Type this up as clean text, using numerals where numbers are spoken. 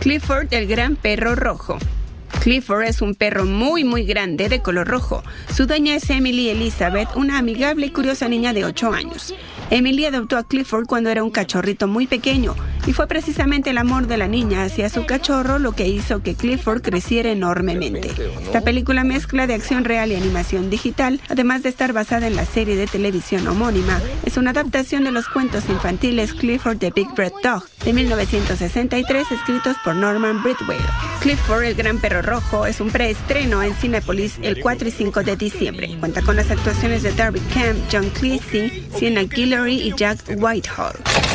Clifford, el gran perro rojo. Clifford es un perro muy grande de color rojo. Su dueña es Emily Elizabeth, una amigable y curiosa niña de 8 años. Emily adoptó a Clifford cuando era un cachorrito muy pequeño y fue precisamente el amor de la niña hacia su cachorro lo que hizo que Clifford creciera enormemente. Esta película mezcla de acción real y animación digital, además de estar basada en la serie de televisión homónima. Es una adaptación de los cuentos infantiles Clifford the Big Red Dog de 1963, escritos por Norman Bridwell. Clifford, el gran perro rojo, es un preestreno en Cinépolis el 4 y 5 de diciembre. Cuenta con las actuaciones de Darby Camp, John Cleese, Sienna Guillory y Jack Whitehall.